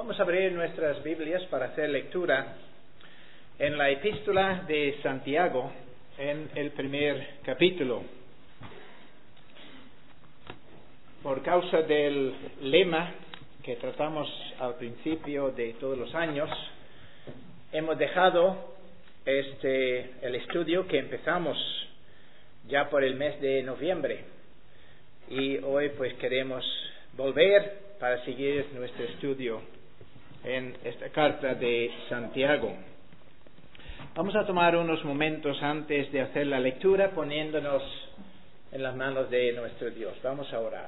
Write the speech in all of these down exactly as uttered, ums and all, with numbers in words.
Vamos a abrir nuestras Biblias para hacer lectura en la epístola de Santiago, en el primer capítulo. Por causa del lema que tratamos al principio de todos los años, hemos dejado este el estudio que empezamos ya por el mes de noviembre, y hoy pues queremos volver para seguir nuestro estudio en esta carta de Santiago. Vamos a tomar unos momentos antes de hacer la lectura poniéndonos en las manos de nuestro Dios. Vamos a orar.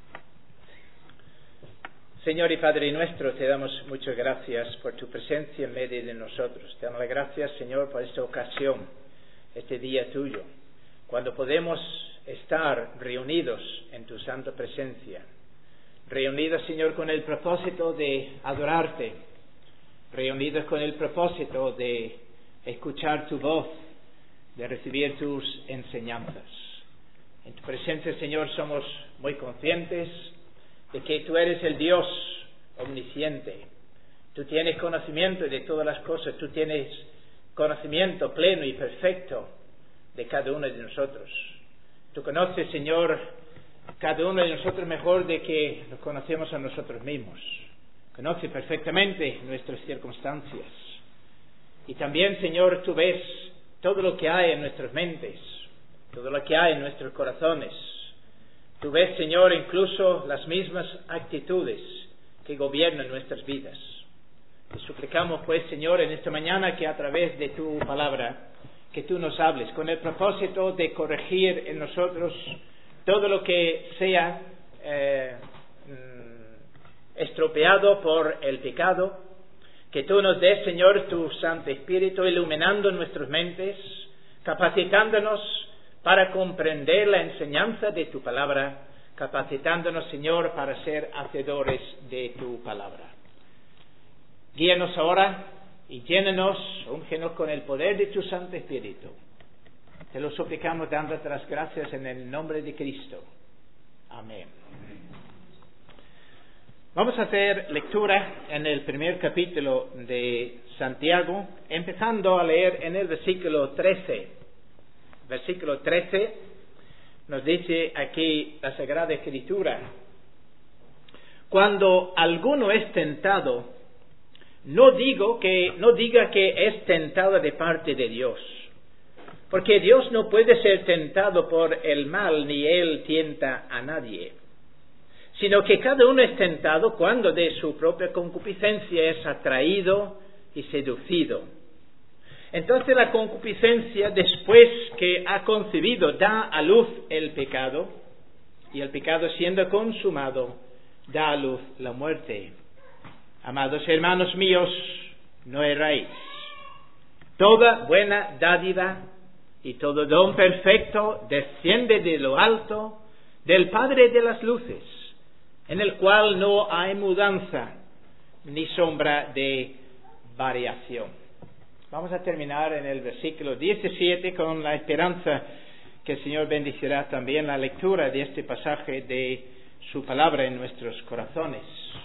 Señor y Padre nuestro, te damos muchas gracias por tu presencia en medio de nosotros. Te damos las gracias, Señor, por esta ocasión, este día tuyo, cuando podemos estar reunidos en tu santa presencia. Reunidos, Señor, con el propósito de adorarte, reunidos con el propósito de escuchar tu voz, de recibir tus enseñanzas. En tu presencia, Señor, somos muy conscientes de que tú eres el Dios omnisciente. Tú tienes conocimiento de todas las cosas, tú tienes conocimiento pleno y perfecto de cada uno de nosotros. Tú conoces, Señor, cada uno de nosotros mejor de que nos conocemos a nosotros mismos. Conoce perfectamente nuestras circunstancias. Y también, Señor, tú ves todo lo que hay en nuestras mentes, todo lo que hay en nuestros corazones. Tú ves, Señor, incluso las mismas actitudes que gobiernan nuestras vidas. Te suplicamos, pues, Señor, en esta mañana que a través de tu palabra, que tú nos hables con el propósito de corregir en nosotros todo lo que sea eh, estropeado por el pecado. Que tú nos des, Señor, tu Santo Espíritu iluminando nuestras mentes, capacitándonos para comprender la enseñanza de tu palabra, capacitándonos, Señor, para ser hacedores de tu palabra. Guíanos ahora y llénanos, úngenos con el poder de tu Santo Espíritu. Te lo suplicamos dándote las gracias en el nombre de Cristo. Amén. Vamos a hacer lectura en el primer capítulo de Santiago, empezando a leer en el versículo trece. Versículo trece nos dice aquí la Sagrada Escritura: cuando alguno es tentado, no digo que no diga que es tentado de parte de Dios, porque Dios no puede ser tentado por el mal, ni él tienta a nadie, sino que cada uno es tentado cuando de su propia concupiscencia es atraído y seducido. Entonces la concupiscencia, después que ha concebido, da a luz el pecado, y el pecado, siendo consumado, da a luz la muerte. Amados hermanos míos, no erráis. Toda buena dádiva y todo don perfecto desciende de lo alto, del Padre de las luces, en el cual no hay mudanza ni sombra de variación. Vamos a terminar en el versículo diecisiete con la esperanza que el Señor bendecirá también la lectura de este pasaje de su palabra en nuestros corazones.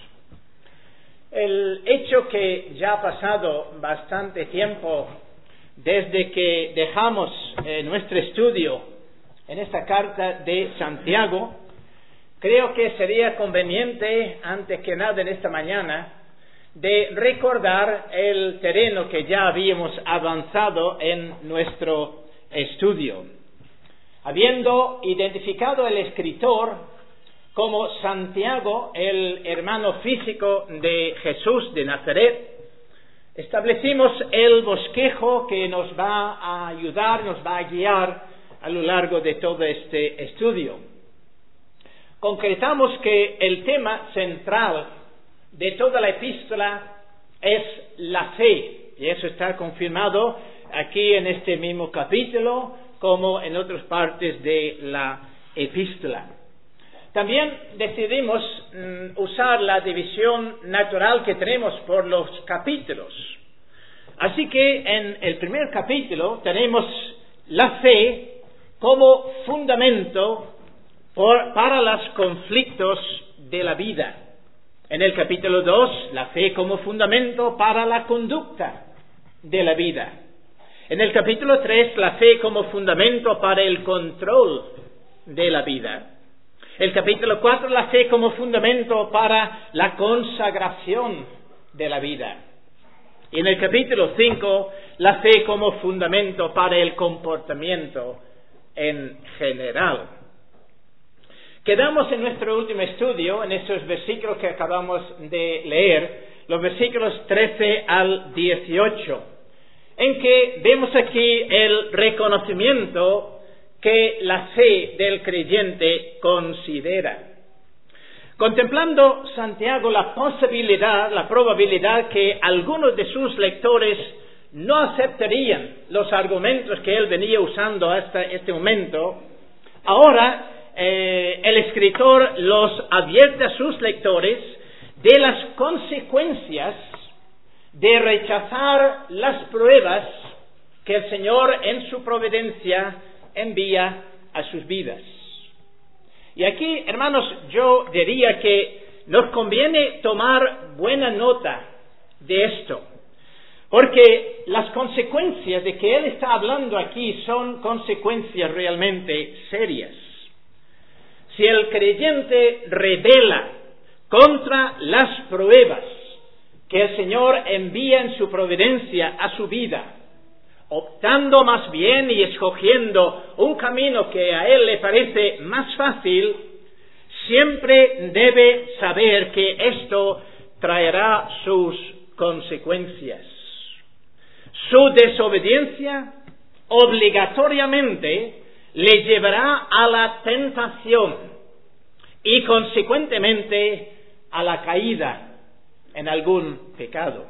El hecho que ya ha pasado bastante tiempo desde que dejamos eh, nuestro estudio en esta carta de Santiago, creo que sería conveniente, antes que nada en esta mañana, de recordar el terreno que ya habíamos avanzado en nuestro estudio. Habiendo identificado el escritor como Santiago, el hermano físico de Jesús de Nazaret, establecimos el bosquejo que nos va a ayudar, nos va a guiar a lo largo de todo este estudio. Concretamos que el tema central de toda la epístola es la fe, y eso está confirmado aquí en este mismo capítulo como en otras partes de la epístola. También decidimos mm, usar la división natural que tenemos por los capítulos. Así que en el primer capítulo tenemos la fe como fundamento por, para los conflictos de la vida. En el capítulo dos, la fe como fundamento para la conducta de la vida. En el capítulo tres, la fe como fundamento para el control de la vida. El capítulo cuatro, la fe como fundamento para la consagración de la vida. Y en el capítulo cinco, la fe como fundamento para el comportamiento en general. Quedamos en nuestro último estudio, en estos versículos que acabamos de leer, los versículos trece al dieciocho, en que vemos aquí el reconocimiento que la fe del creyente considera. Contemplando Santiago la posibilidad, la probabilidad que algunos de sus lectores no aceptarían los argumentos que él venía usando hasta este momento, ahora eh, el escritor los advierte a sus lectores de las consecuencias de rechazar las pruebas que el Señor en su providencia envía a sus vidas. Y aquí, hermanos, yo diría que nos conviene tomar buena nota de esto, porque las consecuencias de que él está hablando aquí son consecuencias realmente serias. Si el creyente rebela contra las pruebas que el Señor envía en su providencia a su vida, optando más bien y escogiendo un camino que a él le parece más fácil, siempre debe saber que esto traerá sus consecuencias. Su desobediencia obligatoriamente le llevará a la tentación y consecuentemente a la caída en algún pecado.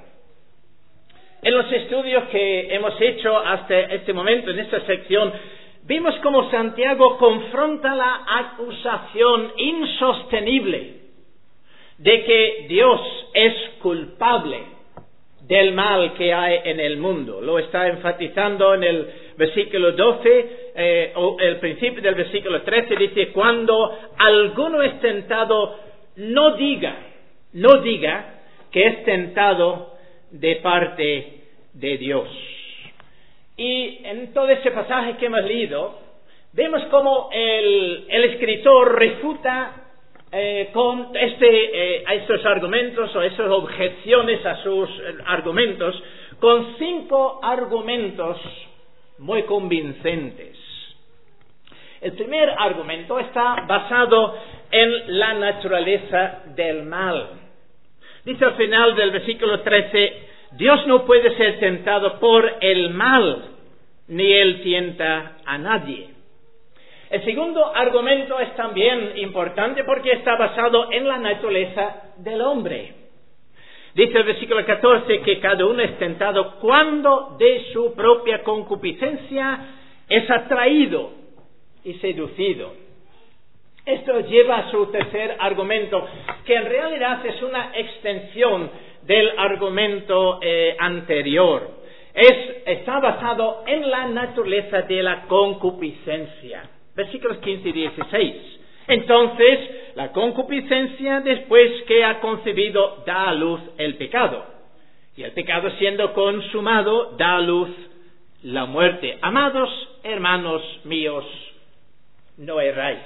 En los estudios que hemos hecho hasta este momento, en esta sección, vimos cómo Santiago confronta la acusación insostenible de que Dios es culpable del mal que hay en el mundo. Lo está enfatizando en el versículo doce, eh, o el principio del versículo trece, dice, cuando alguno es tentado, no diga, no diga que es tentado de parte de Dios. Y en todo ese pasaje que hemos leído, vemos cómo el, el escritor refuta eh, con este, eh, a estos argumentos o esas objeciones a sus eh, argumentos con cinco argumentos muy convincentes. El primer argumento está basado en la naturaleza del mal. Dice al final del versículo trece, Dios no puede ser tentado por el mal, ni él tienta a nadie. El segundo argumento es también importante porque está basado en la naturaleza del hombre. Dice el versículo catorce que cada uno es tentado cuando de su propia concupiscencia es atraído y seducido. Esto lleva a su tercer argumento, que en realidad es una extensión del argumento eh, anterior. Es, está basado en la naturaleza de la concupiscencia. Versículos quince y dieciséis. Entonces, la concupiscencia, después que ha concebido, da a luz el pecado. Y el pecado, siendo consumado, da a luz la muerte. Amados hermanos míos, no erráis.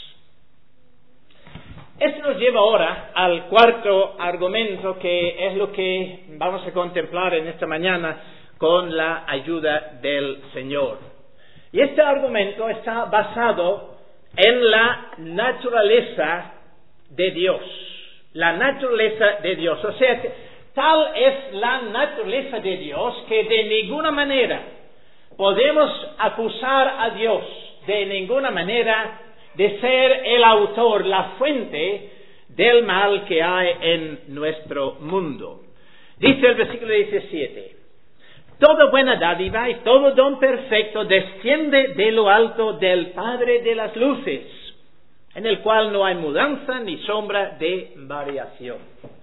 Esto nos lleva ahora al cuarto argumento, que es lo que vamos a contemplar en esta mañana con la ayuda del Señor. Y este argumento está basado en la naturaleza de Dios. La naturaleza de Dios. O sea, tal es la naturaleza de Dios que de ninguna manera podemos acusar a Dios, de ninguna manera, de ser el autor, la fuente del mal que hay en nuestro mundo. Dice el versículo diecisiete, toda buena dádiva y todo don perfecto desciende de lo alto del Padre de las luces, en el cual no hay mudanza ni sombra de variación.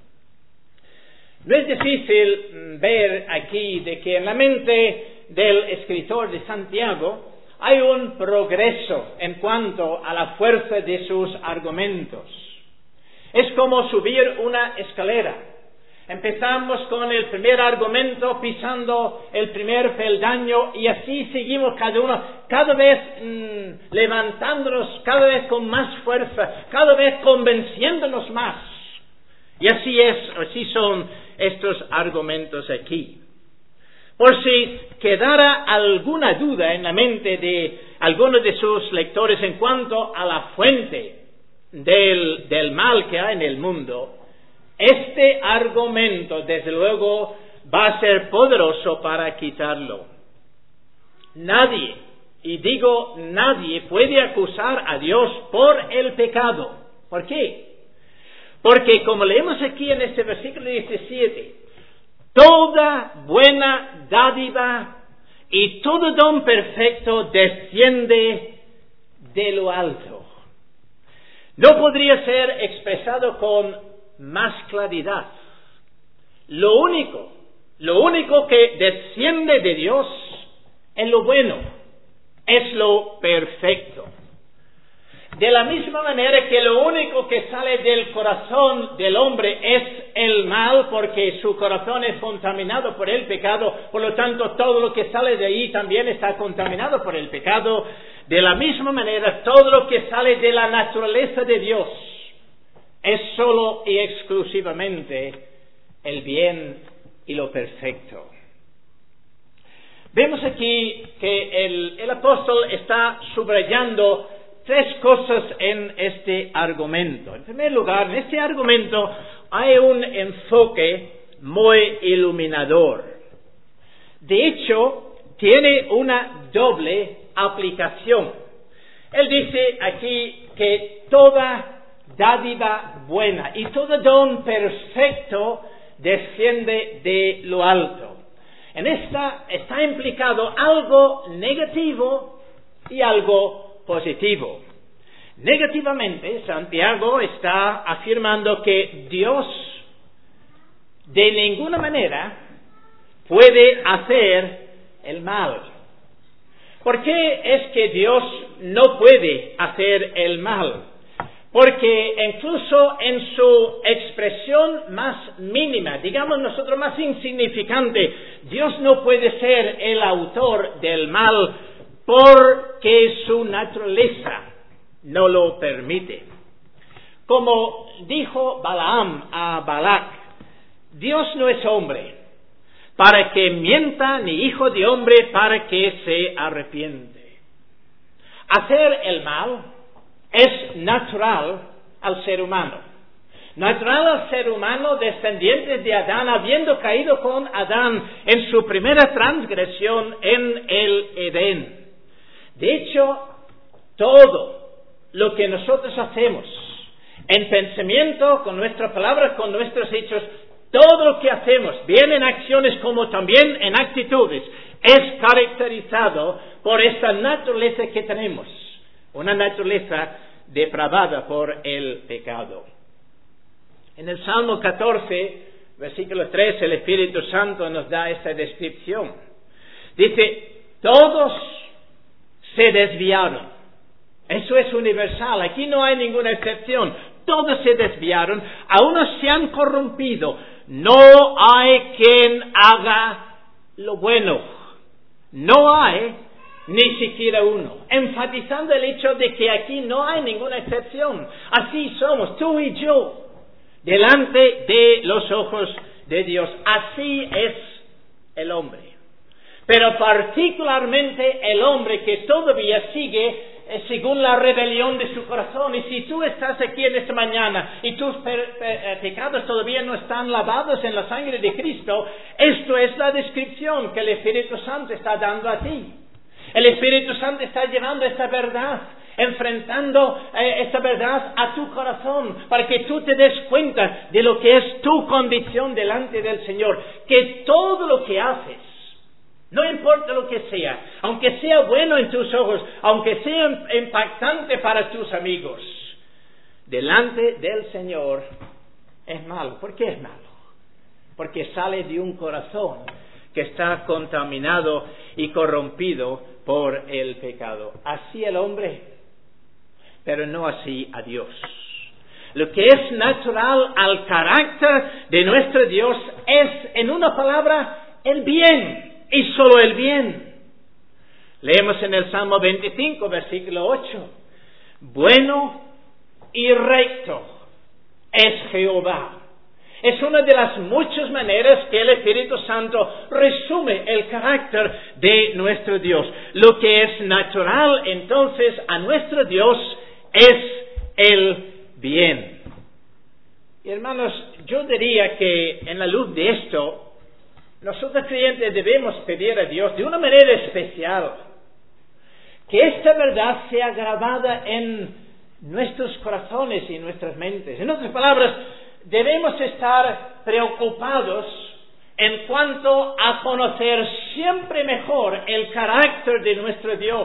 No es difícil ver aquí de que en la mente del escritor de Santiago hay un progreso en cuanto a la fuerza de sus argumentos. Es como subir una escalera. Empezamos con el primer argumento, pisando el primer peldaño, y así seguimos cada uno, cada vez mmm, levantándonos, cada vez con más fuerza, cada vez convenciéndonos más. Y así es, así son estos argumentos aquí. Por si quedara alguna duda en la mente de algunos de sus lectores en cuanto a la fuente del, del mal que hay en el mundo, este argumento, desde luego, va a ser poderoso para quitarlo. Nadie, y digo nadie, puede acusar a Dios por el pecado. ¿Por qué? Porque, como leemos aquí en este versículo diecisiete, toda buena dádiva y todo don perfecto desciende de lo alto. No podría ser expresado con más claridad. Lo único, lo único que desciende de Dios es lo bueno, es lo perfecto. De la misma manera que lo único que sale del corazón del hombre es el mal, porque su corazón es contaminado por el pecado, por lo tanto todo lo que sale de ahí también está contaminado por el pecado. De la misma manera, todo lo que sale de la naturaleza de Dios es solo y exclusivamente el bien y lo perfecto. Vemos aquí que el, el apóstol está subrayando tres cosas en este argumento. En primer lugar, en este argumento hay un enfoque muy iluminador. De hecho, tiene una doble aplicación. Él dice aquí que toda dádiva buena y todo don perfecto desciende de lo alto. En esta está implicado algo negativo y algo positivo. Negativamente, Santiago está afirmando que Dios de ninguna manera puede hacer el mal. ¿Por qué es que Dios no puede hacer el mal? Porque incluso en su expresión más mínima, digamos nosotros más insignificante, Dios no puede ser el autor del mal porque su naturaleza no lo permite. Como dijo Balaam a Balac, Dios no es hombre para que mienta, ni hijo de hombre para que se arrepiente. Hacer el mal es natural al ser humano. Natural al ser humano, descendientes de Adán, habiendo caído con Adán en su primera transgresión en el Edén. De hecho, todo lo que nosotros hacemos, en pensamiento, con nuestras palabras, con nuestros hechos, todo lo que hacemos, bien en acciones como también en actitudes, es caracterizado por esta naturaleza que tenemos. Una naturaleza depravada por el pecado. En el Salmo catorce, versículo tres, el Espíritu Santo nos da esta descripción. Dice, todos se desviaron. Eso es universal, aquí no hay ninguna excepción. Todos se desviaron, a unos se han corrompido. No hay quien haga lo bueno. No hay ni siquiera uno, enfatizando el hecho de que aquí no hay ninguna excepción. Así somos, tú y yo, delante de los ojos de Dios. Así es el hombre. Pero particularmente el hombre que todavía sigue eh, según la rebelión de su corazón. Y si tú estás aquí en esta mañana y tus pe- pe- pecados todavía no están lavados en la sangre de Cristo, esto es la descripción que el Espíritu Santo está dando a ti. El Espíritu Santo está llevando esta verdad, enfrentando eh, esta verdad a tu corazón, para que tú te des cuenta de lo que es tu condición delante del Señor. Que todo lo que haces, no importa lo que sea, aunque sea bueno en tus ojos, aunque sea impactante para tus amigos, delante del Señor es malo. ¿Por qué es malo? Porque sale de un corazón que está contaminado y corrompido por el pecado. Así el hombre, pero no así a Dios. Lo que es natural al carácter de nuestro Dios es, en una palabra, el bien, y solo el bien. Leemos en el Salmo veinticinco, versículo ocho. Bueno y recto es Jehová. Es una de las muchas maneras que el Espíritu Santo resume el carácter de nuestro Dios. Lo que es natural entonces a nuestro Dios es el bien. Y hermanos, yo diría que en la luz de esto, nosotros creyentes debemos pedir a Dios de una manera especial que esta verdad sea grabada en nuestros corazones y nuestras mentes. En otras palabras, debemos estar preocupados en cuanto a conocer siempre mejor el carácter de nuestro Dios.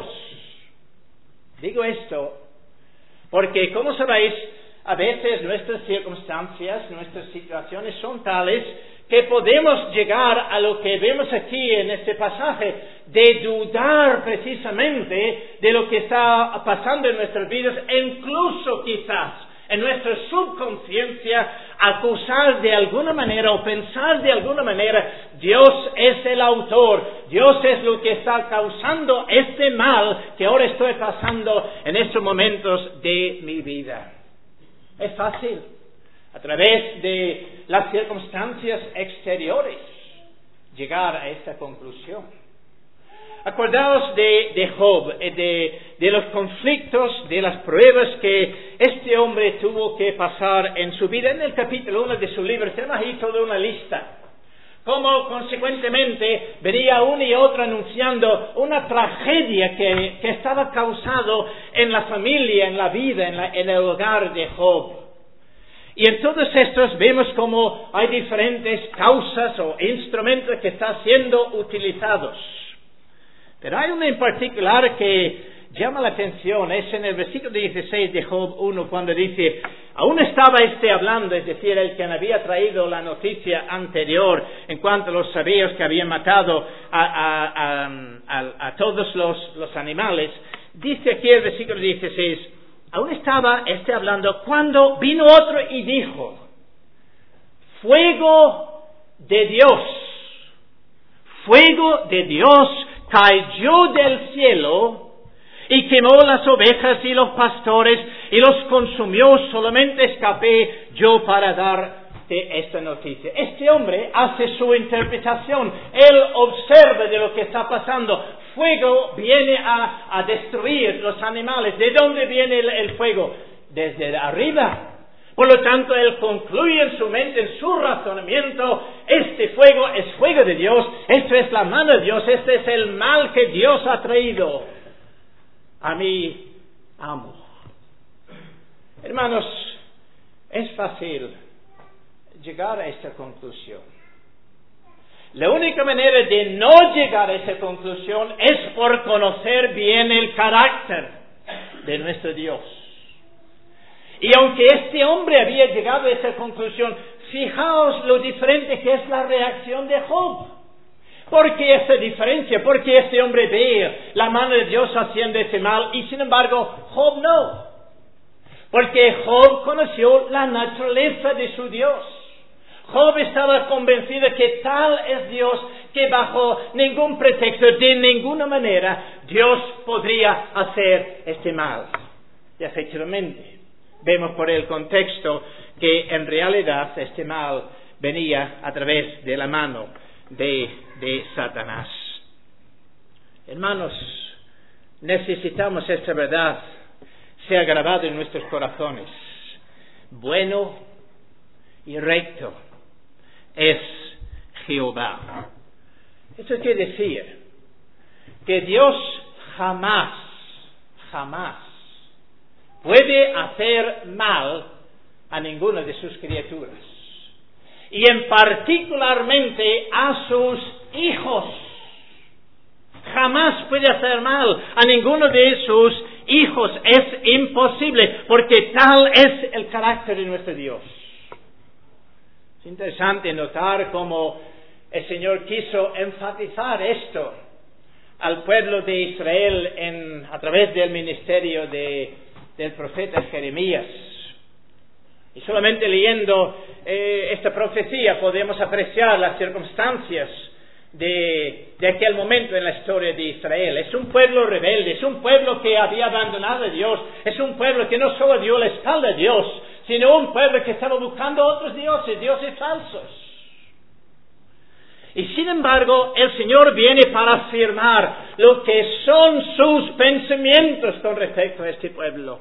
Digo esto porque, como sabéis, a veces nuestras circunstancias, nuestras situaciones son tales que podemos llegar a lo que vemos aquí en este pasaje, de dudar precisamente de lo que está pasando en nuestras vidas, e incluso quizás en nuestra subconsciencia acusar de alguna manera o pensar de alguna manera, Dios es el autor, Dios es lo que está causando este mal que ahora estoy pasando en estos momentos de mi vida. Es fácil, a través de las circunstancias exteriores, llegar a esta conclusión. Acordaos de, de Job, de, de los conflictos, de las pruebas que este hombre tuvo que pasar en su vida. En el capítulo uno de su libro tenemos ahí toda una lista. Como consecuentemente venía uno y otro anunciando una tragedia que, que estaba causado en la familia, en la vida, en, la, en el hogar de Job. Y en todos estos vemos como hay diferentes causas o instrumentos que están siendo utilizados. Pero hay uno en particular que llama la atención, es en el versículo dieciséis de Job uno, cuando dice, aún estaba este hablando, es decir, el que había traído la noticia anterior en cuanto a los sabios que habían matado a, a, a, a, a todos los, los animales. Dice aquí el versículo dieciséis, aún estaba este hablando cuando vino otro y dijo, fuego de Dios, fuego de Dios cayó del cielo y quemó las ovejas y los pastores y los consumió. Solamente escapé yo para darte esta noticia. Este hombre hace su interpretación. Él observa de lo que está pasando. Fuego viene a, a destruir los animales. ¿De dónde viene el, el fuego? Desde arriba. Por lo tanto, él concluye en su mente, en su razonamiento, este fuego es fuego de Dios, esto es la mano de Dios, este es el mal que Dios ha traído a mi amo. Hermanos, es fácil llegar a esta conclusión. La única manera de no llegar a esa conclusión es por conocer bien el carácter de nuestro Dios. Y aunque este hombre había llegado a esa conclusión, fijaos lo diferente que es la reacción de Job. ¿Por qué esa diferencia? Porque este hombre ve la mano de Dios haciendo ese mal y sin embargo Job no. Porque Job conoció la naturaleza de su Dios. Job estaba convencido que tal es Dios que bajo ningún pretexto, de ninguna manera, Dios podría hacer este mal. Y efectivamente, vemos por el contexto que en realidad este mal venía a través de la mano de, de Satanás. Hermanos, necesitamos esta verdad sea grabada en nuestros corazones. Bueno y recto es Jehová. Esto quiere decir que Dios jamás, jamás puede hacer mal a ninguna de sus criaturas. Y en particularmente a sus hijos. Jamás puede hacer mal a ninguno de sus hijos. Es imposible, porque tal es el carácter de nuestro Dios. Es interesante notar cómo el Señor quiso enfatizar esto al pueblo de Israel en, a través del ministerio de del profeta Jeremías. Y solamente leyendo eh, esta profecía podemos apreciar las circunstancias de, de aquel momento en la historia de Israel. Es un pueblo rebelde, es un pueblo que había abandonado a Dios, es un pueblo que no solo dio la espalda a Dios, sino un pueblo que estaba buscando otros dioses, dioses falsos. Y sin embargo, el Señor viene para afirmar lo que son sus pensamientos con respecto a este pueblo.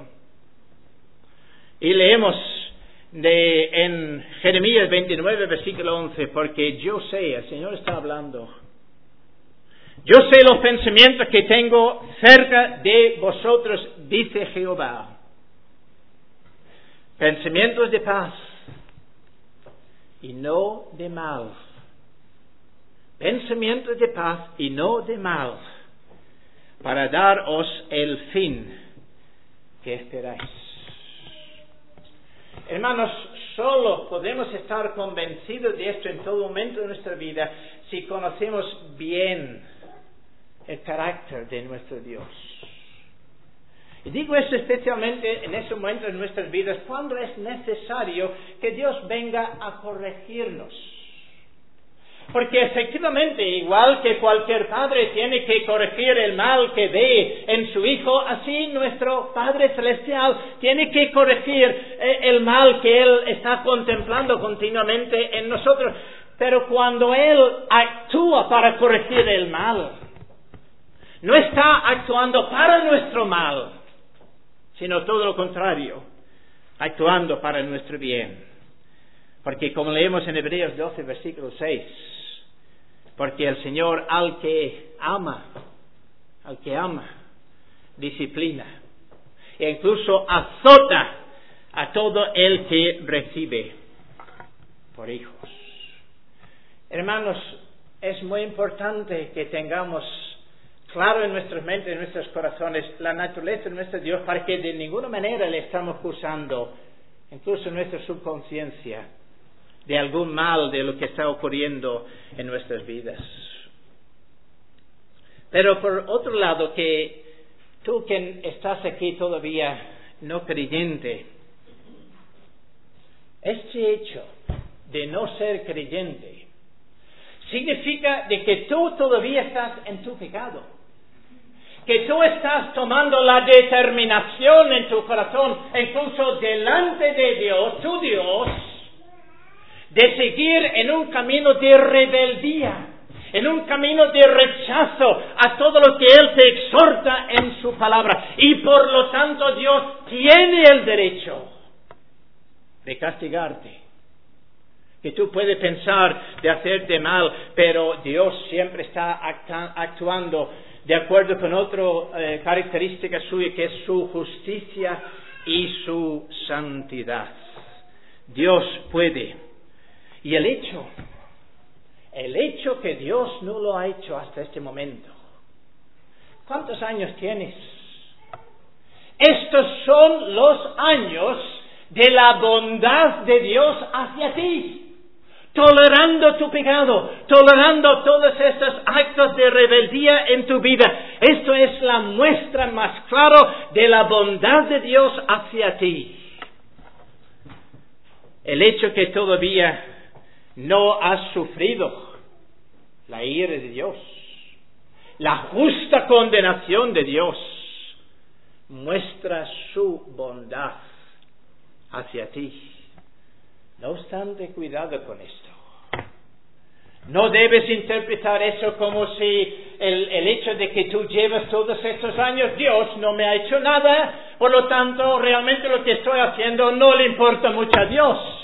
Y leemos de, en Jeremías veintinueve, versículo once, porque yo sé, el Señor está hablando, yo sé los pensamientos que tengo cerca de vosotros, dice Jehová. Pensamientos de paz y no de mal. Pensamientos de paz y no de mal, para daros el fin que esperáis. Hermanos, solo podemos estar convencidos de esto en todo momento de nuestra vida si conocemos bien el carácter de nuestro Dios. Y digo esto especialmente en ese momento de nuestras vidas, cuando es necesario que Dios venga a corregirnos. Porque efectivamente, igual que cualquier padre tiene que corregir el mal que ve en su hijo, así nuestro Padre Celestial tiene que corregir el mal que Él está contemplando continuamente en nosotros. Pero cuando Él actúa para corregir el mal, no está actuando para nuestro mal, sino todo lo contrario, actuando para nuestro bien. Porque como leemos en Hebreos doce, versículo seis, porque el Señor al que ama, al que ama, disciplina, e incluso azota a todo el que recibe por hijos. Hermanos, es muy importante que tengamos claro en nuestras mentes, en nuestros corazones, la naturaleza de nuestro Dios, para que de ninguna manera le estamos acusando, incluso en nuestra subconsciencia, de algún mal de lo que está ocurriendo en nuestras vidas. Pero por otro lado, que tú que estás aquí todavía no creyente, este hecho de no ser creyente significa de que tú todavía estás en tu pecado, que tú estás tomando la determinación en tu corazón, incluso delante de Dios, tu Dios, de seguir en un camino de rebeldía, en un camino de rechazo a todo lo que Él te exhorta en su palabra. Y por lo tanto Dios tiene el derecho de castigarte. Que tú puedes pensar de hacerte mal, pero Dios siempre está actuando de acuerdo con otra eh, característica suya, que es su justicia y su santidad. Dios puede. Y el hecho, el hecho que Dios no lo ha hecho hasta este momento. ¿Cuántos años tienes? Estos son los años de la bondad de Dios hacia ti, tolerando tu pecado, tolerando todos estos actos de rebeldía en tu vida. Esto es la muestra más clara de la bondad de Dios hacia ti. El hecho que todavía no has sufrido la ira de Dios, la justa condenación de Dios, muestra su bondad hacia ti. No obstante, cuidado con esto. No debes interpretar eso como si el, el hecho de que tú llevas todos estos años, Dios no me ha hecho nada, por lo tanto realmente lo que estoy haciendo no le importa mucho a Dios.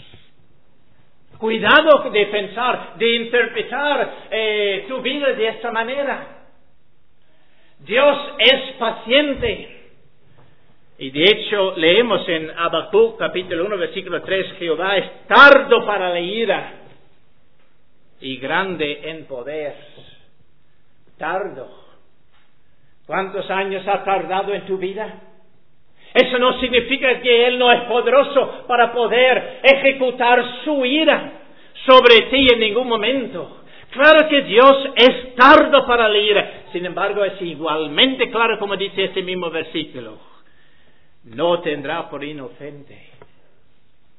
Cuidado de pensar, de interpretar eh, tu vida de esta manera. Dios es paciente. Y de hecho leemos en Habacuc capítulo uno versículo tres, Jehová es tardo para la ira y grande en poder. Tardo. ¿Cuántos años ha tardado en tu vida? Eso no significa que Él no es poderoso para poder ejecutar su ira sobre ti en ningún momento. Claro que Dios es tardo para la ira. Sin embargo, es igualmente claro, como dice este mismo versículo, no tendrá por inocente.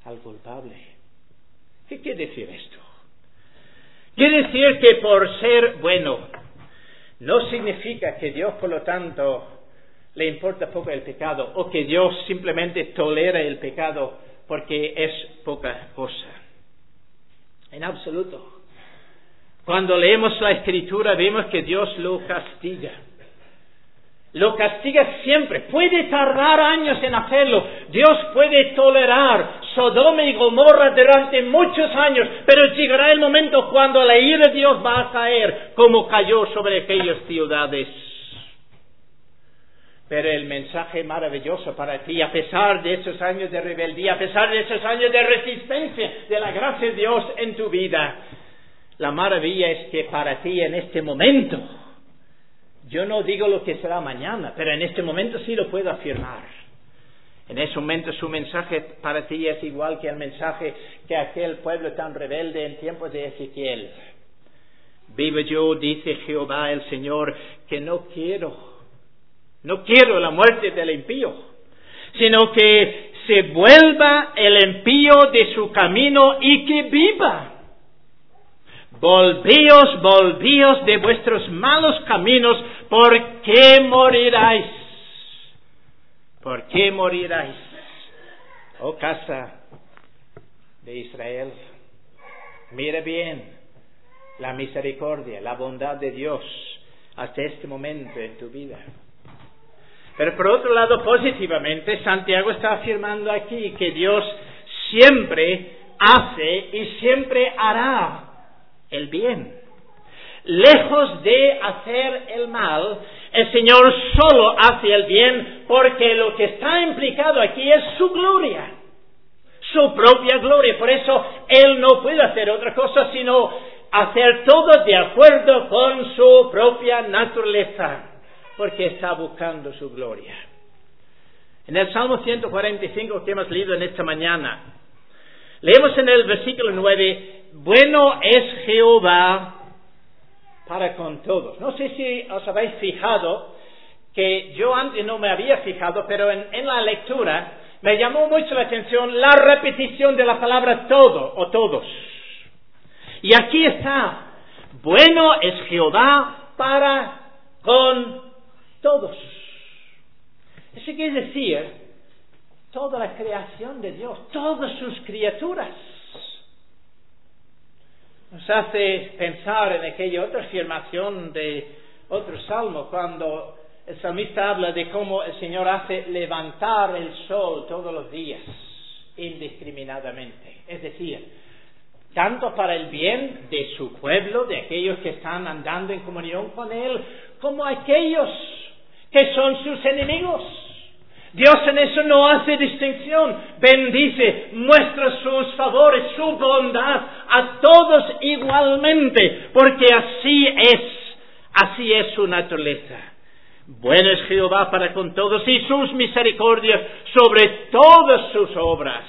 al culpable. ¿Qué quiere decir esto? Quiere decir que por ser bueno, no significa que Dios, por lo tanto, le importa poco el pecado, o que Dios simplemente tolera el pecado porque es poca cosa. En absoluto. Cuando leemos la Escritura vemos que Dios lo castiga. Lo castiga siempre. Puede tardar años en hacerlo. Dios puede tolerar Sodoma y Gomorra durante muchos años, pero llegará el momento cuando la ira de Dios va a caer, como cayó sobre aquellas ciudades. Pero el mensaje maravilloso para ti, a pesar de esos años de rebeldía, a pesar de esos años de resistencia de la gracia de Dios en tu vida, la maravilla es que para ti en este momento, yo no digo lo que será mañana, pero en este momento sí lo puedo afirmar. En ese momento su mensaje para ti es igual que el mensaje que aquel pueblo tan rebelde en tiempos de Ezequiel. Vive yo, dice Jehová el Señor, que no quiero, no quiero la muerte del impío, sino que se vuelva el impío de su camino y que viva. Volvíos, volvíos de vuestros malos caminos, ¿por qué moriráis? ¿Por qué moriráis? Oh casa de Israel, mira bien la misericordia, la bondad de Dios hasta este momento en tu vida. Pero por otro lado, positivamente, Santiago está afirmando aquí que Dios siempre hace y siempre hará el bien. Lejos de hacer el mal, el Señor solo hace el bien porque lo que está implicado aquí es su gloria, su propia gloria. Por eso Él no puede hacer otra cosa sino hacer todo de acuerdo con su propia naturaleza, porque está buscando su gloria. En el Salmo ciento cuarenta y cinco que hemos leído en esta mañana, leemos en el versículo nueve, bueno es Jehová para con todos. No sé si os habéis fijado, que yo antes no me había fijado, pero en, en la lectura me llamó mucho la atención la repetición de la palabra todo o todos. Y aquí está, bueno es Jehová para con todos. Eso quiere decir, toda la creación de Dios, todas sus criaturas. Nos hace pensar en aquella otra afirmación de otro salmo, cuando el salmista habla de cómo el Señor hace levantar el sol todos los días, indiscriminadamente. Es decir, tanto para el bien de su pueblo, de aquellos que están andando en comunión con Él, como aquellos que son sus enemigos. Dios en eso no hace distinción, bendice, muestra sus favores, su bondad a todos igualmente, porque así es, así es su naturaleza. Bueno es Jehová para con todos y sus misericordias sobre todas sus obras.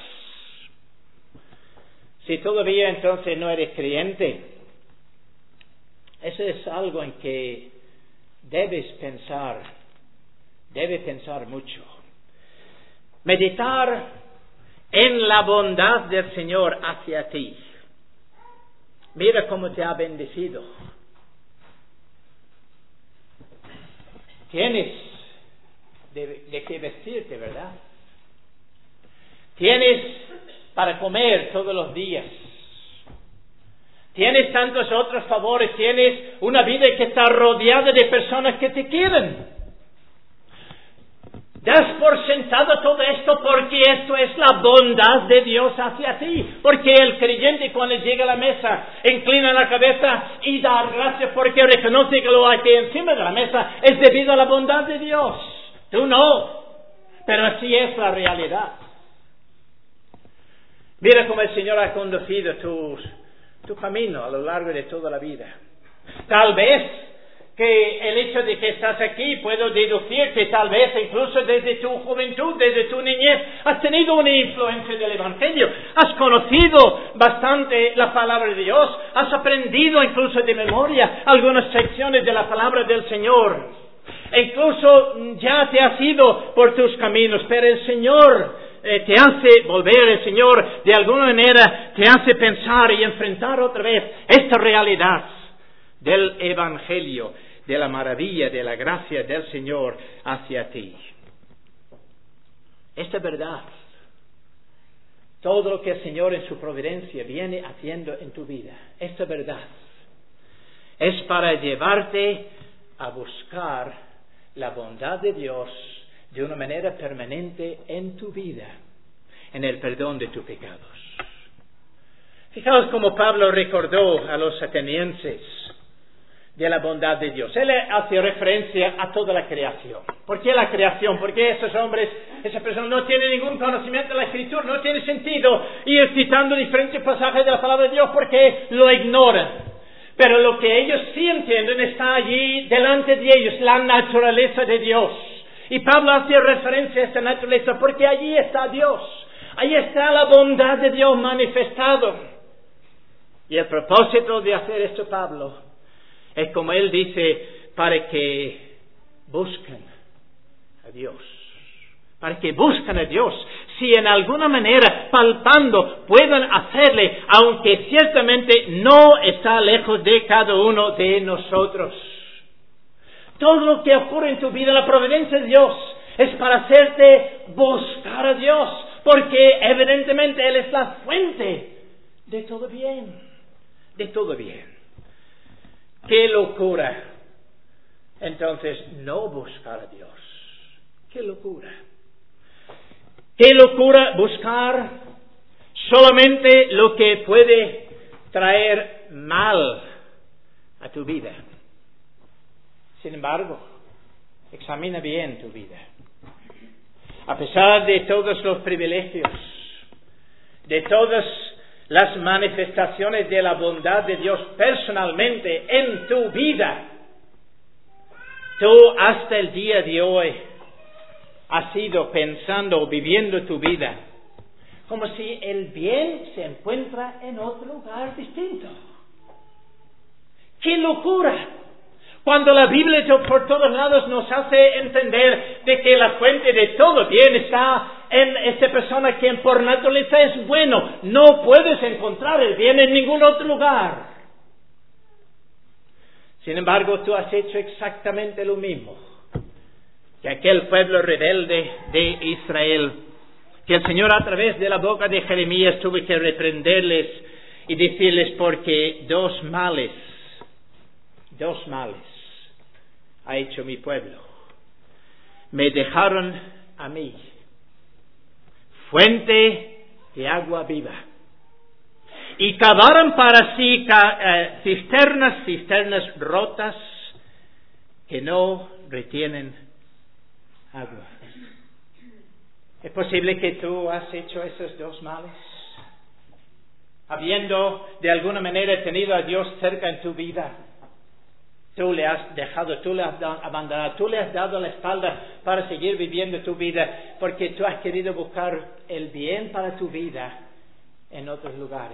Si todavía entonces no eres creyente, eso es algo en que debes pensar, debes pensar mucho. Meditar en la bondad del Señor hacia ti. Mira cómo te ha bendecido. Tienes de, de qué vestirte, ¿verdad? Tienes para comer todos los días. Tienes tantos otros favores. Tienes una vida que está rodeada de personas que te quieren. Das por sentado todo esto porque esto es la bondad de Dios hacia ti. Porque el creyente cuando llega a la mesa inclina la cabeza y da gracias porque reconoce que lo hay que encima de la mesa es debido a la bondad de Dios. Tú no, pero así es la realidad. Mira cómo el Señor ha conducido tu, tu camino a lo largo de toda la vida. Tal vez que el hecho de que estás aquí, puedo deducir que tal vez incluso desde tu juventud, desde tu niñez, has tenido una influencia del Evangelio. Has conocido bastante la palabra de Dios, has aprendido incluso de memoria algunas secciones de la palabra del Señor. E incluso ya te has ido por tus caminos, pero el Señor eh, te hace volver, el Señor de alguna manera te hace pensar y enfrentar otra vez esta realidad del Evangelio, de la maravilla, de la gracia del Señor hacia ti. Esta verdad, todo lo que el Señor en su providencia viene haciendo en tu vida, esta verdad es para llevarte a buscar la bondad de Dios de una manera permanente en tu vida, en el perdón de tus pecados. Fijaos cómo Pablo recordó a los atenienses de la bondad de Dios. Él hace referencia a toda la creación. ¿Por qué la creación? Porque esos hombres, esa persona no tiene ningún conocimiento de la Escritura, no tiene sentido ir citando diferentes pasajes de la palabra de Dios porque lo ignoran. Pero lo que ellos sí entienden está allí delante de ellos, la naturaleza de Dios. Y Pablo hace referencia a esta naturaleza porque allí está Dios. Ahí está la bondad de Dios manifestado. Y el propósito de hacer esto, Pablo, es como él dice, para que busquen a Dios. Para que busquen a Dios. Si en alguna manera, palpando, puedan hacerle, aunque ciertamente no está lejos de cada uno de nosotros. Todo lo que ocurre en tu vida, la providencia de Dios, es para hacerte buscar a Dios. Porque evidentemente Él es la fuente de todo bien. De todo bien. ¡Qué locura! Entonces, no buscar a Dios. ¡Qué locura! ¡Qué locura buscar solamente lo que puede traer mal a tu vida! Sin embargo, examina bien tu vida. A pesar de todos los privilegios, de todas las manifestaciones de la bondad de Dios personalmente en tu vida, tú hasta el día de hoy has ido pensando o viviendo tu vida como si el bien se encuentra en otro lugar distinto. ¡Qué locura! Cuando la Biblia por todos lados nos hace entender de que la fuente de todo bien está en esta persona que por naturaleza es bueno. No puedes encontrar el bien en ningún otro lugar. Sin embargo, tú has hecho exactamente lo mismo que aquel pueblo rebelde de Israel, que el Señor a través de la boca de Jeremías tuvo que reprenderles y decirles, porque dos males, dos males ha hecho mi pueblo. Me dejaron a mí, fuente de agua viva, y cavaron para sí eh, cisternas, cisternas rotas que no retienen agua. ¿Es posible que tú has hecho esos dos males? Habiendo de alguna manera tenido a Dios cerca en tu vida, tú le has dejado, tú le has abandonado, tú le has dado la espalda para seguir viviendo tu vida, porque tú has querido buscar el bien para tu vida en otros lugares.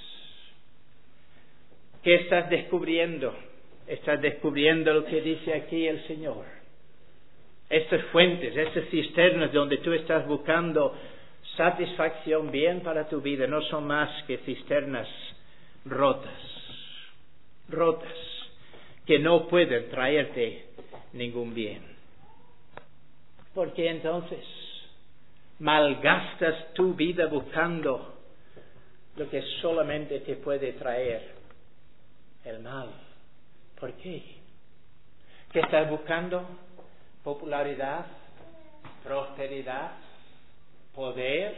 ¿Qué estás descubriendo? Estás descubriendo lo que dice aquí el Señor. Estas fuentes, estas cisternas donde tú estás buscando satisfacción, bien para tu vida, no son más que cisternas rotas, rotas, que no pueden traerte ningún bien. ¿Por qué entonces malgastas tu vida buscando lo que solamente te puede traer el mal? ¿Por qué? ¿Qué estás buscando? Popularidad, prosperidad, poder,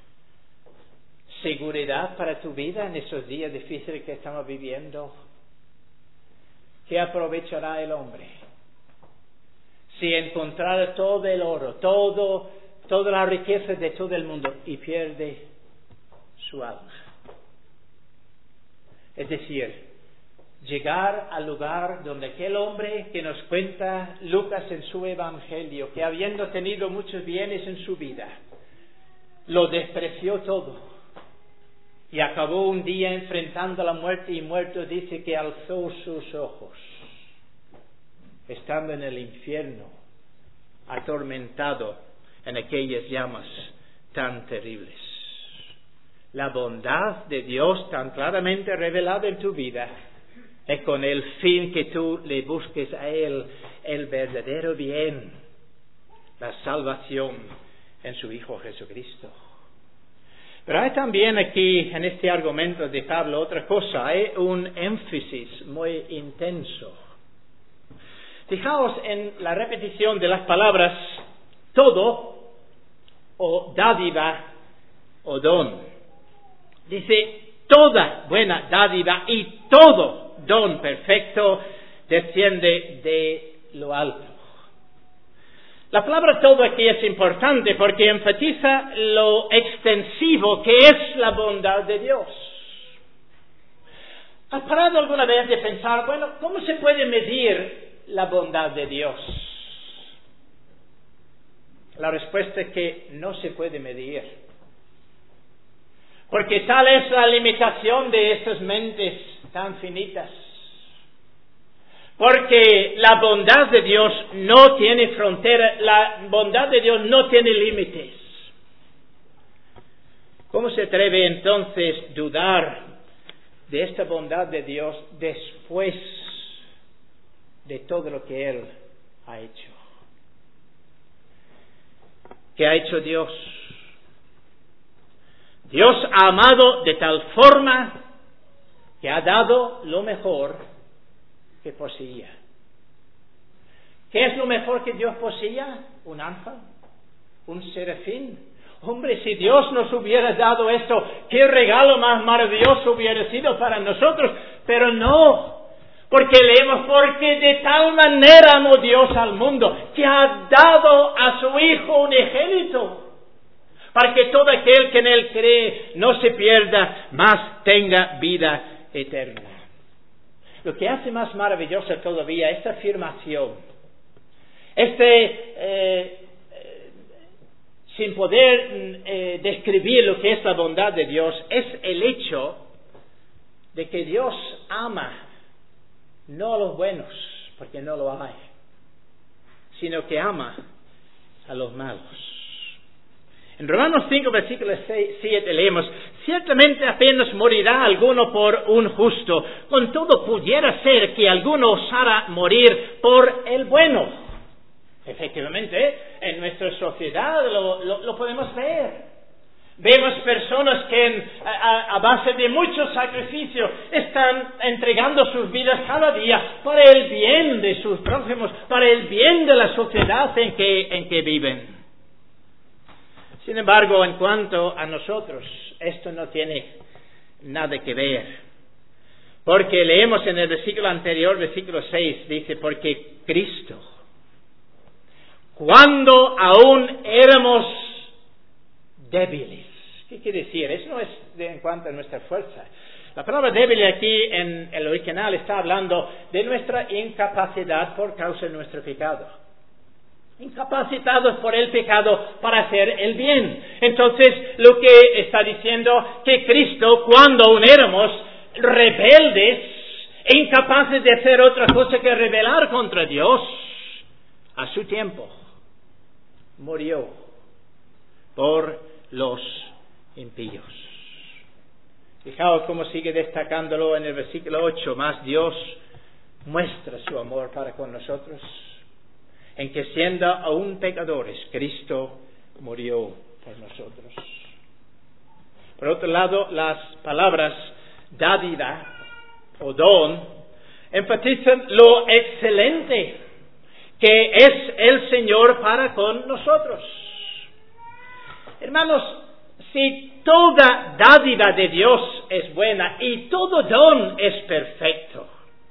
seguridad para tu vida en esos días difíciles que estamos viviendo. ¿Qué aprovechará el hombre si encontrara todo el oro, todo, toda la riqueza de todo el mundo y pierde su alma? Es decir, llegar al lugar donde aquel hombre que nos cuenta Lucas en su Evangelio, que habiendo tenido muchos bienes en su vida, lo despreció todo y acabó un día enfrentando la muerte, y muerto dice que alzó sus ojos, estando en el infierno, atormentado en aquellas llamas tan terribles. La bondad de Dios tan claramente revelada en tu vida es con el fin que tú le busques a Él el verdadero bien, la salvación en su Hijo Jesucristo. Pero hay también aquí, en este argumento de Pablo, otra cosa. Hay un énfasis muy intenso. Fijaos en la repetición de las palabras todo, o dádiva, o don. Dice, toda buena dádiva y todo don perfecto desciende de lo alto. La palabra todo aquí es importante porque enfatiza lo extensivo que es la bondad de Dios. ¿Has parado alguna vez de pensar, bueno, ¿cómo se puede medir la bondad de Dios? La respuesta es que no se puede medir. Porque tal es la limitación de estas mentes tan finitas. Porque la bondad de Dios no tiene frontera, la bondad de Dios no tiene límites. ¿Cómo se atreve entonces dudar de esta bondad de Dios después de todo lo que Él ha hecho? ¿Qué ha hecho Dios? Dios ha amado de tal forma que ha dado lo mejor que poseía. ¿Qué es lo mejor que Dios poseía? Un ángel, un serafín. Hombre, si Dios nos hubiera dado esto, qué regalo más maravilloso hubiera sido para nosotros, pero no, porque leemos, porque de tal manera amó Dios al mundo, que ha dado a su Hijo unigénito, para que todo aquel que en Él cree no se pierda, mas tenga vida eterna. Lo que hace más maravillosa todavía esta afirmación, este, eh, eh, sin poder eh, describir lo que es la bondad de Dios, es el hecho de que Dios ama no a los buenos, porque no lo hay, sino que ama a los malos. En Romanos cinco, versículo siete leemos, ciertamente apenas morirá alguno por un justo, con todo pudiera ser que alguno osara morir por el bueno. Efectivamente, en nuestra sociedad lo, lo, lo podemos ver. Vemos personas que en, a, a base de mucho sacrificio están entregando sus vidas cada día para el bien de sus prójimos, para el bien de la sociedad en que, en que viven. Sin embargo, en cuanto a nosotros, esto no tiene nada que ver. Porque leemos en el versículo anterior, versículo seis, dice, porque Cristo, cuando aún éramos débiles. ¿Qué quiere decir? Eso no es de, en cuanto a nuestra fuerza. La palabra débil aquí en el original está hablando de nuestra incapacidad por causa de nuestro pecado. Incapacitados por el pecado para hacer el bien. Entonces, lo que está diciendo que Cristo, cuando aún éramos rebeldes e incapaces de hacer otra cosa que rebelar contra Dios, a su tiempo murió por los impíos. Fijaos cómo sigue destacándolo en el versículo ocho, más Dios muestra su amor para con nosotros, en que siendo aún pecadores, Cristo murió por nosotros. Por otro lado, las palabras dádiva o don enfatizan lo excelente que es el Señor para con nosotros. Hermanos, si toda dádiva de Dios es buena y todo don es perfecto,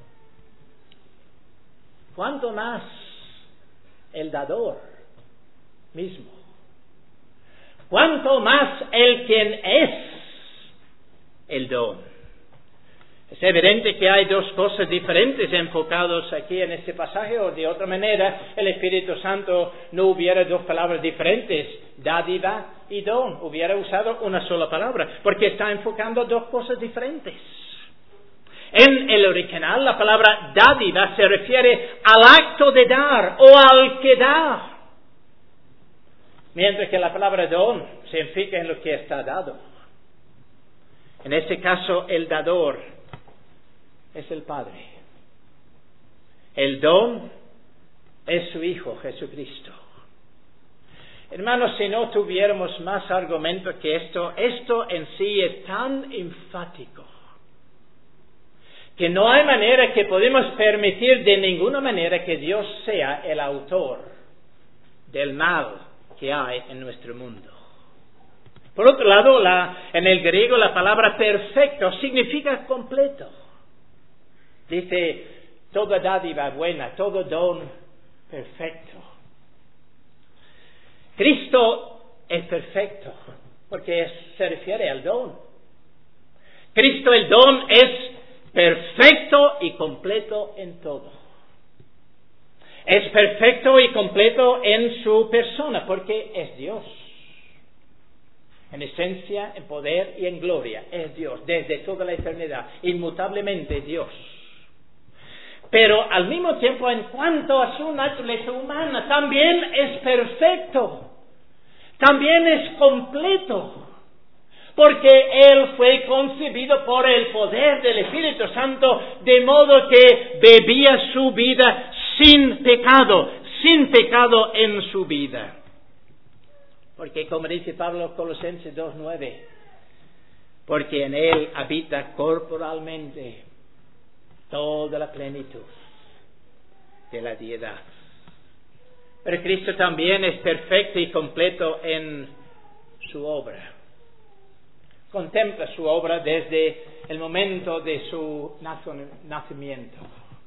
¿cuánto más el dador mismo? ¿Cuánto más el quien es el don? Es evidente que hay dos cosas diferentes enfocados aquí en este pasaje, o de otra manera el Espíritu Santo no hubiera dos palabras diferentes, dádiva y don, hubiera usado una sola palabra, porque está enfocando dos cosas diferentes. En el original la palabra dádiva se refiere al acto de dar o al que da. mientras que la palabra don se enfoca en lo que está dado. En este caso, el dador es el Padre. El don es su Hijo, Jesucristo. Hermanos, si no tuviéramos más argumentos que esto, esto en sí es tan enfático que no hay manera que podemos permitir de ninguna manera que Dios sea el autor del mal que hay en nuestro mundo. Por otro lado, la, en el griego la palabra perfecto significa completo. Dice, toda dádiva buena, todo don perfecto. Cristo es perfecto, porque es, se refiere al don. Cristo el don es perfecto y completo en todo. Es perfecto y completo en su persona, porque es Dios. En esencia, en poder y en gloria, es Dios, desde toda la eternidad, inmutablemente Dios. Pero al mismo tiempo, en cuanto a su naturaleza humana, también es perfecto, también es completo, porque Él fue concebido por el poder del Espíritu Santo, de modo que bebía su vida sin pecado, sin pecado en su vida. Porque como dice Pablo, Colosenses dos nueve, porque en Él habita corporalmente toda la plenitud de la deidad. Pero Cristo también es perfecto y completo en su obra. Contempla su obra desde el momento de su nacimiento.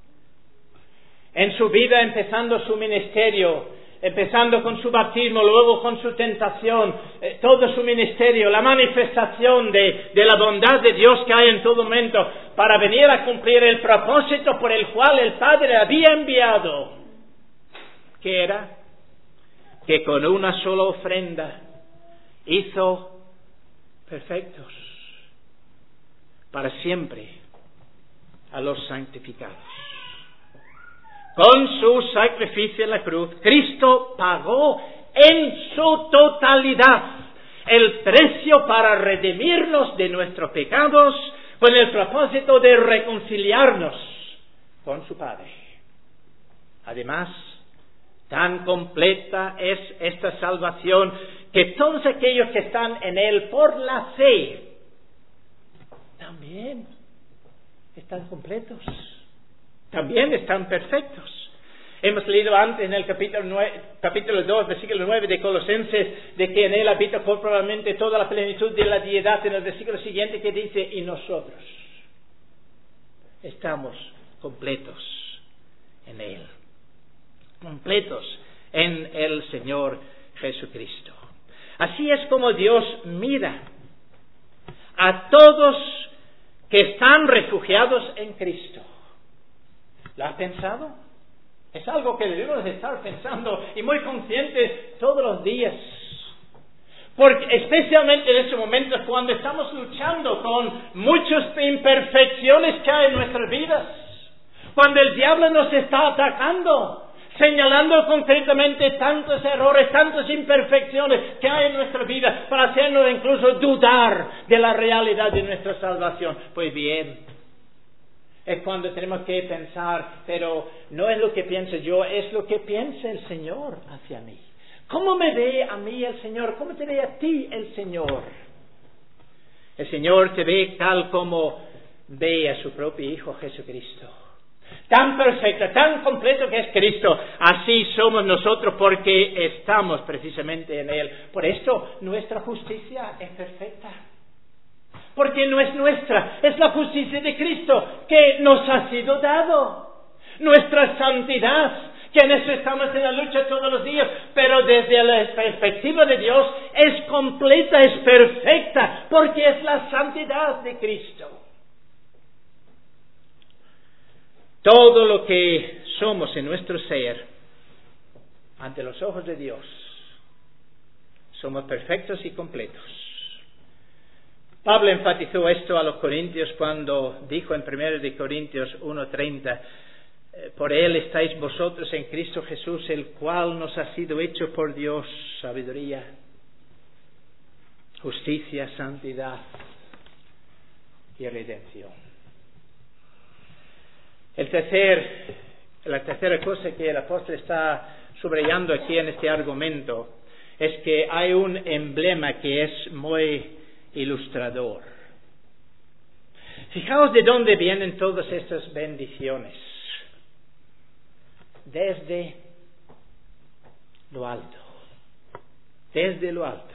En su vida, empezando su ministerio, empezando con su bautismo, luego con su tentación, eh, todo su ministerio, la manifestación de, de la bondad de Dios que hay en todo momento, para venir a cumplir el propósito por el cual el Padre había enviado, que era que con una sola ofrenda hizo perfectos para siempre a los santificados. Con su sacrificio en la cruz, Cristo pagó en su totalidad el precio para redimirnos de nuestros pecados, con el propósito de reconciliarnos con su Padre. Además, tan completa es esta salvación que todos aquellos que están en Él por la fe también están completos. También están perfectos. Hemos leído antes en el capítulo, nueve, capítulo dos, versículo nueve de Colosenses, de que en Él habita corporalmente toda la plenitud de la deidad. En el versículo siguiente que dice, y nosotros estamos completos en Él. Completos en el Señor Jesucristo. Así es como Dios mira a todos que están refugiados en Cristo. ¿Lo has pensado? Es algo que debemos de estar pensando y muy conscientes todos los días. Porque especialmente en estos momentos cuando estamos luchando con muchas imperfecciones que hay en nuestras vidas. Cuando el diablo nos está atacando, señalando concretamente tantos errores, tantas imperfecciones que hay en nuestra vida para hacernos incluso dudar de la realidad de nuestra salvación. Pues bien, es cuando tenemos que pensar, pero no es lo que pienso yo, es lo que piensa el Señor hacia mí. ¿Cómo me ve a mí el Señor? ¿Cómo te ve a ti el Señor? El Señor te ve tal como ve a su propio Hijo Jesucristo. Tan perfecto, tan completo que es Cristo. Así somos nosotros porque estamos precisamente en Él. Por esto nuestra justicia es perfecta. Porque no es nuestra, es la justicia de Cristo que nos ha sido dado. Nuestra santidad, que en eso estamos en la lucha todos los días, pero desde la perspectiva de Dios es completa, es perfecta, porque es la santidad de Cristo. Todo lo que somos en nuestro ser, ante los ojos de Dios, somos perfectos y completos. Pablo enfatizó esto a los corintios cuando dijo en primero de Corintios uno treinta, Por Él estáis vosotros en Cristo Jesús, el cual nos ha sido hecho por Dios sabiduría, justicia, santidad y redención. El tercer, la tercera cosa que el apóstol está subrayando aquí en este argumento es que hay un emblema que es muy ilustrador. Fijaos de dónde vienen todas estas bendiciones. Desde lo alto. Desde lo alto.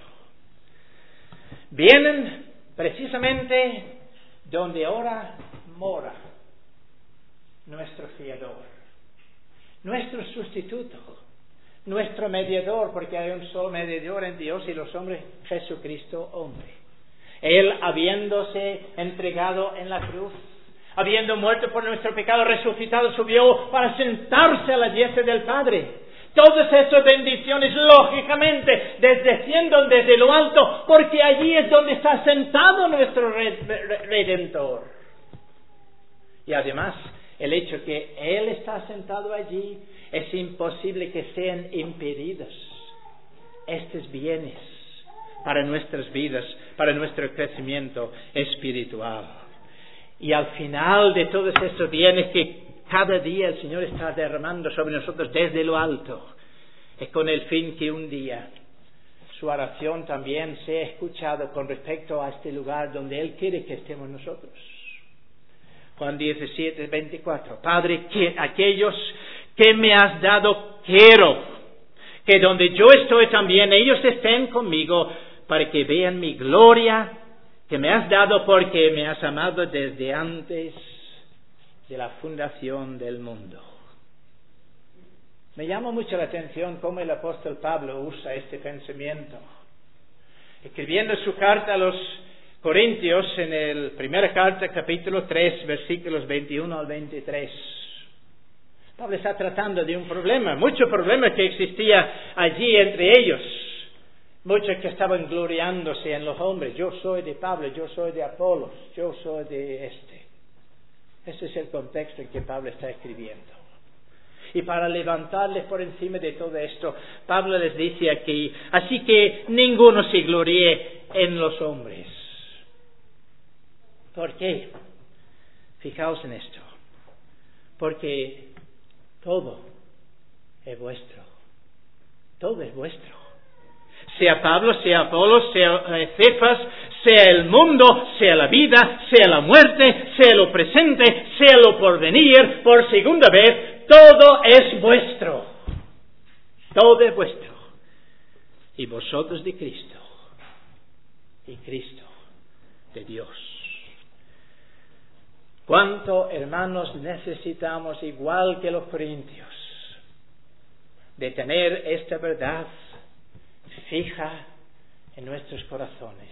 Vienen precisamente donde ahora mora nuestro fiador, nuestro sustituto, nuestro mediador, porque hay un solo mediador en Dios y los hombres, Jesucristo hombre. Él, habiéndose entregado en la cruz, habiendo muerto por nuestro pecado, resucitado, subió para sentarse a la diestra del Padre. Todas esas bendiciones, lógicamente, descienden desde lo alto, porque allí es donde está sentado nuestro Redentor. Y además, el hecho que Él está sentado allí, es imposible que sean impedidos estos bienes para nuestras vidas, para nuestro crecimiento espiritual. Y al final de todos estos bienes que cada día el Señor está derramando sobre nosotros desde lo alto, es con el fin que un día su oración también sea escuchada con respecto a este lugar donde Él quiere que estemos nosotros. Juan diecisiete, veinticuatro. Padre, que aquellos que me has dado quiero que donde yo estoy también ellos estén conmigo para que vean mi gloria que me has dado porque me has amado desde antes de la fundación del mundo. Me llama mucho la atención cómo el apóstol Pablo usa este pensamiento. Escribiendo su carta a los Corintios, en el primera carta, capítulo tres, versículos veintiuno al veintitrés. Pablo está tratando de un problema, mucho problema que existía allí entre ellos. Muchos que estaban gloriándose en los hombres. Yo soy de Pablo, yo soy de Apolos, yo soy de este. Ese es el contexto en que Pablo está escribiendo. Y para levantarles por encima de todo esto, Pablo les dice aquí, así que ninguno se gloríe en los hombres. ¿Por qué? Fijaos en esto. Porque todo es vuestro. Todo es vuestro. Sea Pablo, sea Apolos, sea Cefas, sea el mundo, sea la vida, sea la muerte, sea lo presente, sea lo porvenir, por segunda vez, todo es vuestro. Todo es vuestro. Y vosotros de Cristo. Y Cristo de Dios. ¿Cuánto, hermanos, necesitamos, igual que los corintios, de tener esta verdad fija en nuestros corazones?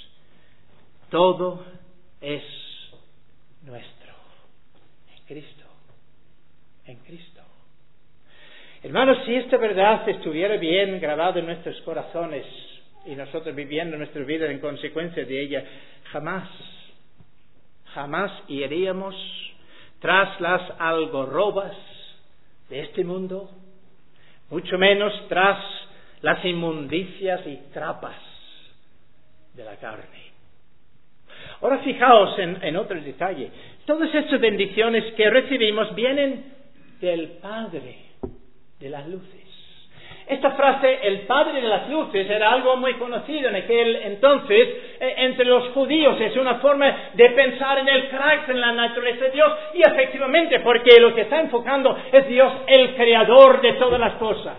Todo es nuestro. En Cristo. En Cristo. Hermanos, si esta verdad estuviera bien grabada en nuestros corazones y nosotros viviendo nuestra vida en consecuencia de ella, jamás Jamás iríamos tras las algarrobas de este mundo, mucho menos tras las inmundicias y trapas de la carne. Ahora fijaos en, en otro detalle. Todas estas bendiciones que recibimos vienen del Padre de las luces. Esta frase, el Padre de las luces, era algo muy conocido en aquel entonces eh, entre los judíos. Es una forma de pensar en el carácter, en la naturaleza de Dios. Y efectivamente, porque lo que está enfocando es Dios, el creador de todas las cosas.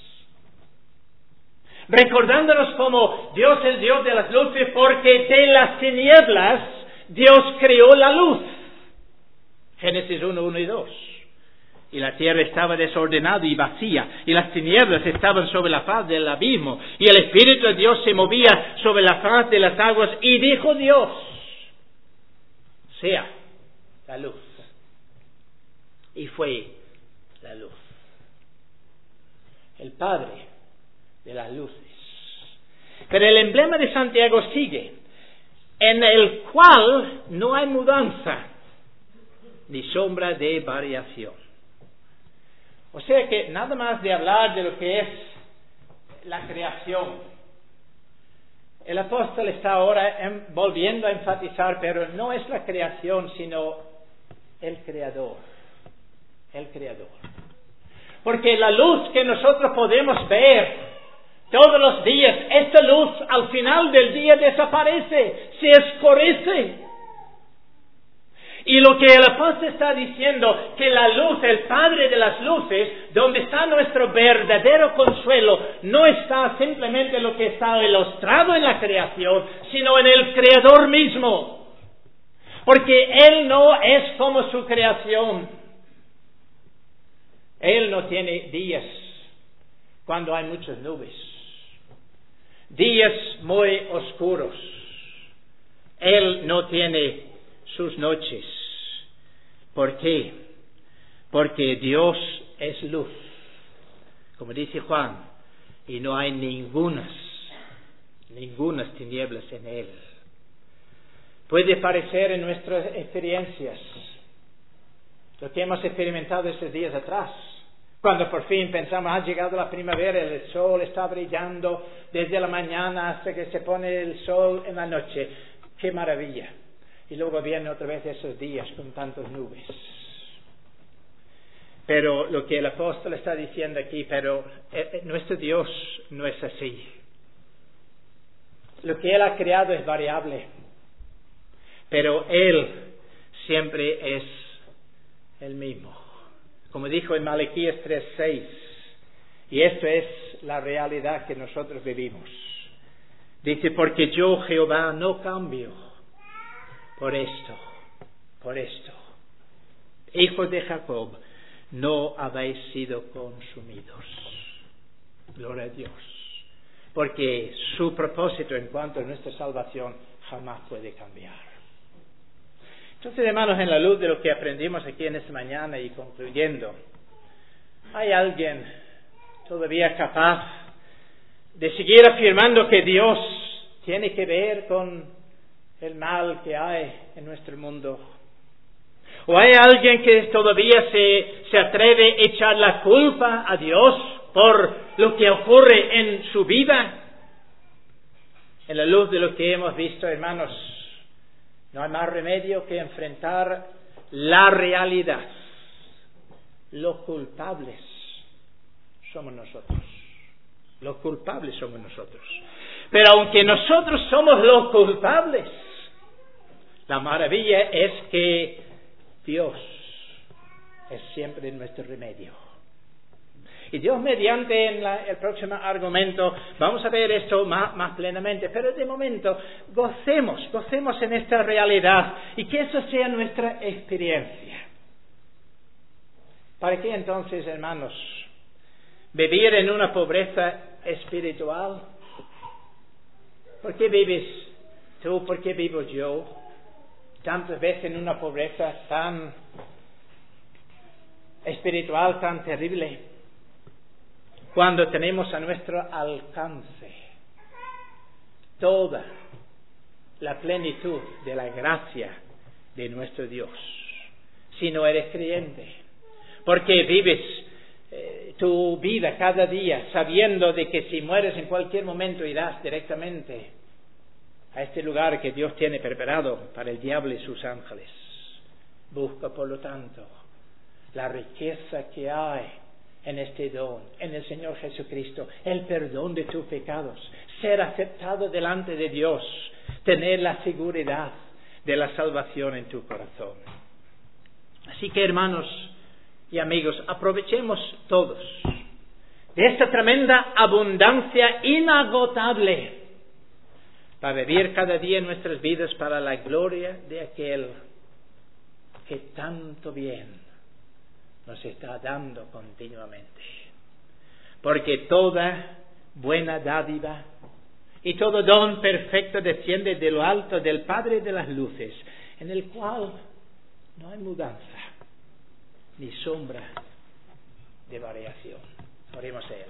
Recordándonos como Dios es Dios de las luces, porque de las tinieblas Dios creó la luz. Génesis uno, uno y dos. Y la tierra estaba desordenada y vacía, y las tinieblas estaban sobre la faz del abismo, y el Espíritu de Dios se movía sobre la faz de las aguas, y dijo Dios, sea la luz. Y fue la luz. El Padre de las luces. Pero el emblema de Santiago sigue, en el cual no hay mudanza, ni sombra de variación. O sea que nada más de hablar de lo que es la creación, el apóstol está ahora em, volviendo a enfatizar, pero no es la creación, sino el Creador. El Creador. Porque la luz que nosotros podemos ver todos los días, esta luz al final del día desaparece, se escurece. Y lo que el apóstol está diciendo, que la luz, el Padre de las luces, donde está nuestro verdadero consuelo, no está simplemente en lo que está ilustrado en la creación, sino en el Creador mismo. Porque Él no es como su creación. Él no tiene días cuando hay muchas nubes, días muy oscuros. Él no tiene sus noches. ¿Por qué? Porque Dios es luz, como dice Juan, y no hay ningunas, ningunas tinieblas en Él. Puede parecer en nuestras experiencias, lo que hemos experimentado estos días atrás, cuando por fin pensamos, ha llegado la primavera, el sol está brillando desde la mañana hasta que se pone el sol en la noche. ¡Qué maravilla! Y luego vienen otra vez esos días con tantas nubes. Pero lo que el apóstol está diciendo aquí, pero eh, nuestro Dios no es así. Lo que Él ha creado es variable, pero Él siempre es el mismo. Como dijo en Malaquías tres seis, y esto es la realidad que nosotros vivimos. Dice, porque yo, Jehová, no cambio. Por esto, por esto, hijos de Jacob, no habéis sido consumidos. Gloria a Dios. Porque su propósito en cuanto a nuestra salvación jamás puede cambiar. Entonces, hermanos, en la luz de lo que aprendimos aquí en esta mañana y concluyendo, ¿hay alguien todavía capaz de seguir afirmando que Dios tiene que ver con el mal que hay en nuestro mundo? ¿O hay alguien que todavía se, se atreve a echar la culpa a Dios por lo que ocurre en su vida? En la luz de lo que hemos visto, hermanos, no hay más remedio que enfrentar la realidad. Los culpables somos nosotros. Los culpables somos nosotros. Pero aunque nosotros somos los culpables, la maravilla es que Dios es siempre nuestro remedio. Y Dios mediante en la, el próximo argumento vamos a ver esto más, más plenamente. Pero de momento gocemos, gocemos en esta realidad y que eso sea nuestra experiencia. ¿Para qué entonces, hermanos, vivir en una pobreza espiritual? ¿Por qué vives tú? ¿Por qué vivo yo? Tantas veces en una pobreza tan espiritual, tan terrible, cuando tenemos a nuestro alcance toda la plenitud de la gracia de nuestro Dios. Si no eres creyente, porque vives eh, tu vida cada día sabiendo de que si mueres en cualquier momento irás directamente a este lugar que Dios tiene preparado para el diablo y sus ángeles. Busca, por lo tanto, la riqueza que hay en este don, en el Señor Jesucristo, el perdón de tus pecados, ser aceptado delante de Dios, tener la seguridad de la salvación en tu corazón. Así que, hermanos y amigos, aprovechemos todos de esta tremenda abundancia inagotable para vivir cada día en nuestras vidas para la gloria de aquel que tanto bien nos está dando continuamente. Porque toda buena dádiva y todo don perfecto desciende de lo alto del Padre de las luces, en el cual no hay mudanza ni sombra de variación. Oremos a Él.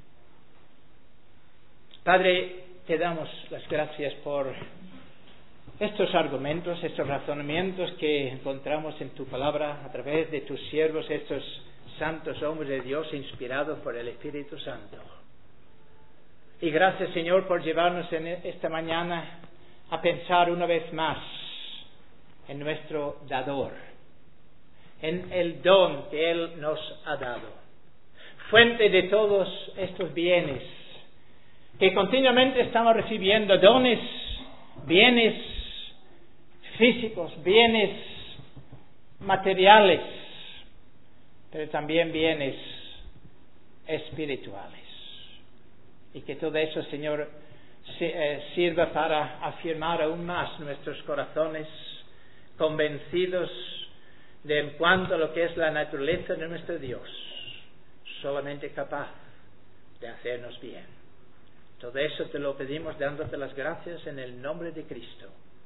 Padre, te damos las gracias por estos argumentos, estos razonamientos que encontramos en tu palabra a través de tus siervos, estos santos hombres de Dios inspirados por el Espíritu Santo. Y gracias, Señor, por llevarnos en esta mañana a pensar una vez más en nuestro dador, en el don que Él nos ha dado, fuente de todos estos bienes que continuamente estamos recibiendo, dones, bienes físicos, bienes materiales, pero también bienes espirituales. Y que todo eso, Señor, sirva para afirmar aún más nuestros corazones, convencidos de en cuanto a lo que es la naturaleza de nuestro Dios, solamente capaz de hacernos bien. Todo eso te lo pedimos dándote las gracias en el nombre de Cristo.